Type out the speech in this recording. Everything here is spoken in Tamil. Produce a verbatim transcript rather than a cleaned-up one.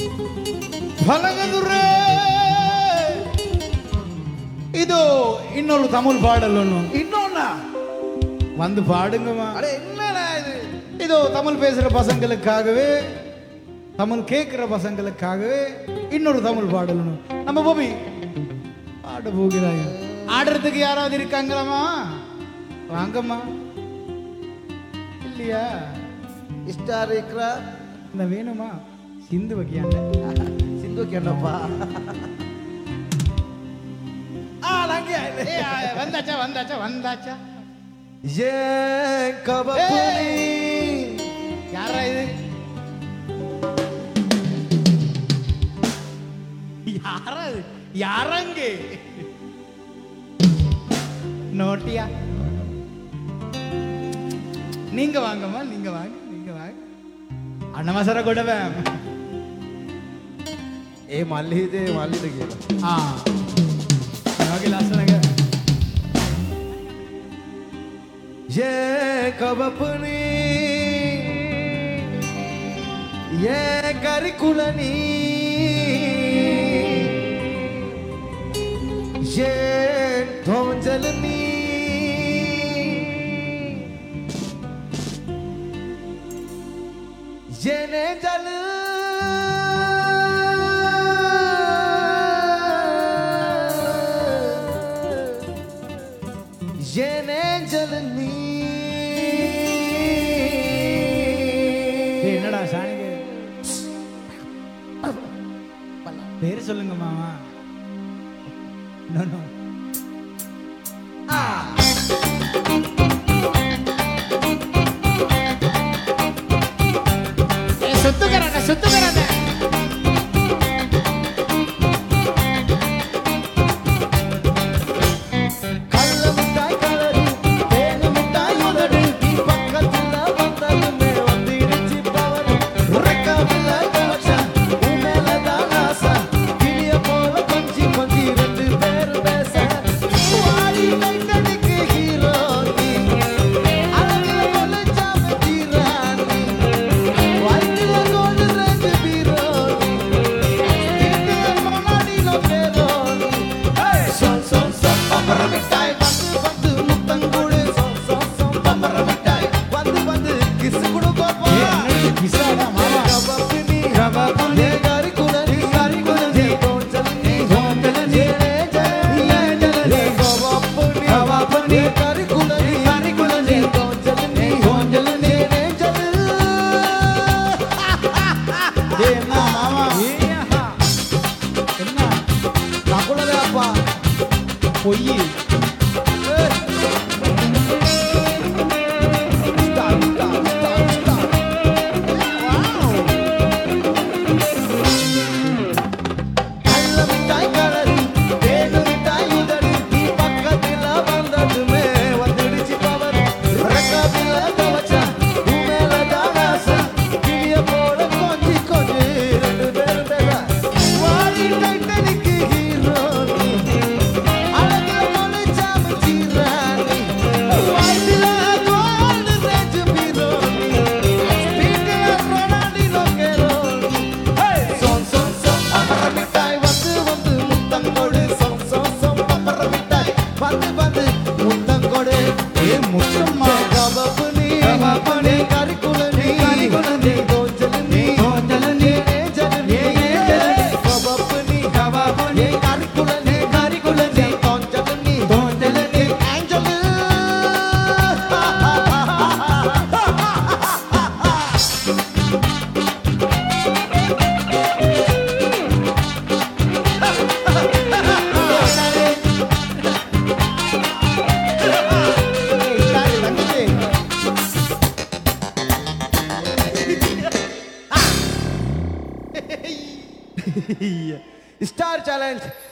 பலகதுரே இதோ இன்னொரு தமிழ் பாடல் ஒண்ணு இன்னொன்னா வந்து பாடுங்கம்மா. அட என்னடா இது? இதோ தமிழ் பேசுற பசங்களுக்காகவே தமிழ் கேட்கிற பசங்களுக்காகவே இன்னொரு தமிழ் பாடல் ஒண்ணு. நம்ம போபி பாட போகிறாங்க. ஆடுறதுக்கு யாராவது இருக்காங்களாமா? வாங்கம்மா. இல்லையா? ஸ்டார் இருக்கிறா இந்த வேணுமா? சிந்து வைக்கியாண்ட சிந்து கேட்டப்பா. ஆ நாங்க வந்தாச்சா வந்தாச்சா வந்தாச்சா ஏ கபப்புனி யாரா இது? யாரா இது? யாரங்க நோட்டியா? நீங்க வாங்கம்மா, நீங்க வாங்க, நீங்க வாங்க. அண்ணமசர கொடவே ஏ மல்லிதே மல்லிதே கேளு. ஆ நாகி லாசனங்க ஏ கபப்புனி ஏ கரிக்குலனி ஏ தோஞ்சலனி जेने जल जेने जलनी என்னடா சாணிக்கு பேர் சொல்லுங்க மாமா. நோ நோ சுத்துக்கறானே சுத்துக்கறானே கள்ள மிட்டாய் கலரு தேனு மிட்டாய் உதடு நீ பக்கத்துல வந்ததுமே வந்துடுச்சு பவரு உறக்கமில்ல கவச்சா உன் மேலதான் ஆசை கிளிய போல கொஞ்சி கொஞ்சி ரெண்டு பேரு பேச வாடி டைட்டனுக்கு ஹீரோ நீ அழகுல கொலைச்சாம ஜீரானி வயிற்றுல கோல்டு ரெண்டு பீரோ நீ முன்னாடி நோ பேரோ சொல் சொல் சொல் பம்பர மிட்டாய் வந்து வந்து முத்தங்கூடு சொல் சொல் சொல் பம்பர மிட்டாய் வந்து வந்து கிஸ் குடு பாப்பா கிசாடா மாமா. கபப்புனி கபப்புனி கரிக்குலனி கரிக்குலனி தோஞ்சலனி தோஞ்சலனி ஜலனி கபப்புனி கபப்புனி கரிக்குலனி கரிக்குலனி தோஞ்சலனி தோஞ்சலனி ஜலனி என்ன மாமா? என்ன நகுலதே அப்பா பொய்? ஸ்டார் ஸ்டார் ஸ்டார் ஸ்டார் கள்ள மிட்டாய் கலரு தேனு மிட்டாய் உதடு நீ பக்கத்துல வந்ததுமே வந்துடுச்சு பவரு ரக்கமில்ல கவச்சா உன் மேலதான் ஆசை கிளிய போல கொஞ்சி கொஞ்சி ரெண்டு பேரும் பேச வாடி டைட்டனுக்கு ஹீரோ நீ அழகுல கொலைச்சாம ஜீரானி வயிற்றுல கோல்டு ரெண்டு பீரோ நீ ஸ்பீட்ல ரொனால்டினோ கேரோ நீ சொன் சொன் சொன் பம்பர மிட்டாய் வந்து வந்து முத்தங்கொடு சொன் சொன் சொன் பம்பர மிட்டாய் வந்து வந்து முத்தங்கொடு ஏ முத்தம்மா. கபப்புனி கபப்புனி கரிக்குலனி கரிக்குலனி தோஞ்சலனி தோஞ்சலனி ஜலனி கபப்புனி கபப்புனி கரிக்குலனி கரிக்குலனி தோஞ்சலனி தோஞ்சலனி ஏஞ்சல் ஸ்டார் சேலஞ்ச்